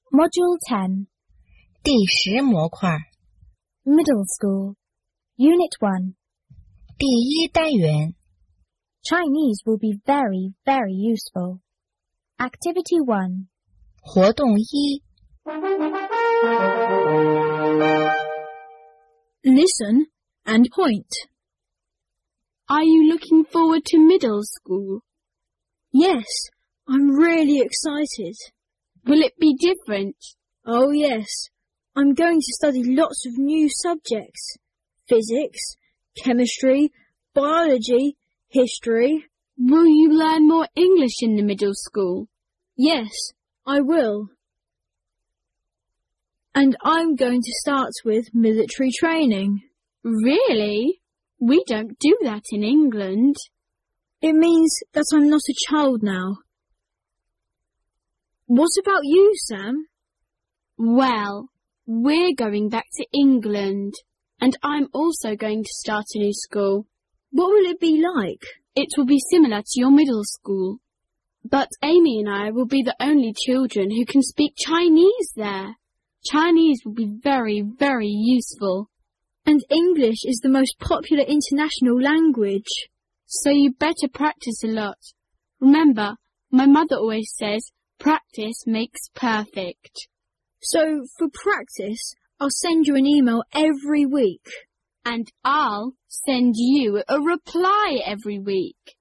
Module 10, 第10模块 Middle School, Unit 1. 第1单元 Chinese will be very, very useful. Activity 1. 活动1 Listen and point. Are you looking forward to middle school? Yes, I'm really excited. Will it be different? Oh yes, I'm going to study lots of new subjects. Physics, chemistry, biology, history. Will you learn more English in the middle school? Yes, I will. And I'm going to start with military training. Really? We don't do that in England. It means that I'm not a child now. What about you, Sam? Well, we're going back to England, and I'm also going to start a new school. What will it be like? It will be similar to your middle school. But Amy and I will be the only children who can speak Chinese there. Chinese will be very, very useful. And English is the most popular international language. So you better practice a lot. Remember, my mother always says, practice makes perfect. So for practice, I'll send you an email every week. And I'll send you a reply every week.